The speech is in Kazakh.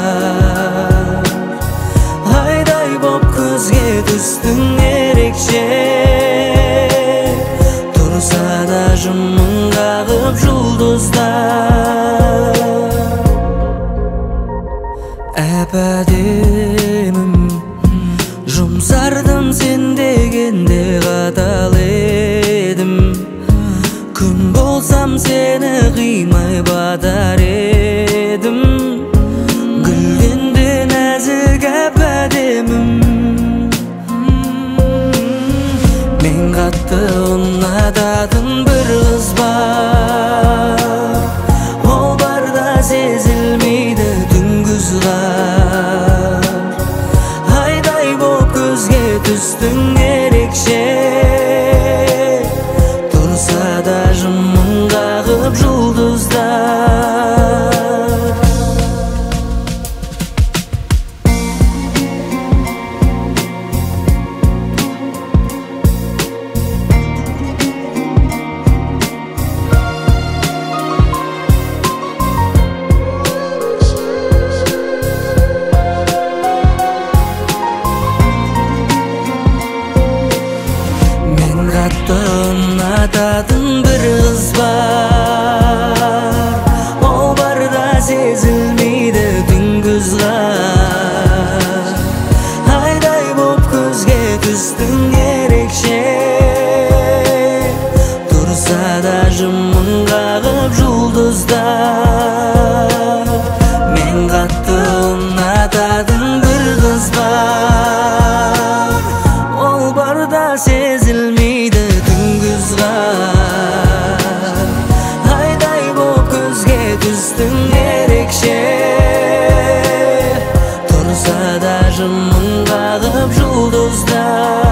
Ayday bop көзге түстің ерекше, тұрса да жымың қағып жұлдыздар. Әп-әдемім, жұмсардым сен дегенде қатал едім. Күн болсам сені қимай батар едім. Гүлденді нәзік әп-әдемім. Мен қатты ұнататын бір қыз бар, ол барда сезілмейді түнгіз қар. Айдай боп көзге түстің ерекше, тұрса да жымың қағып жұлдыздар. Ұнататын бір қыз бар, ол барда сезілмейді түнгіз қар. Айдай боп көзге түстің ерекше, тұрса да жымың қағып жұлдыздар. Мен қатты ұнататын бір қыз бар, ол барда сезілмейді түнгіз қар. Айдай боп көзге түстің ерекше, тұрса да жымың қағып жұлдыздар.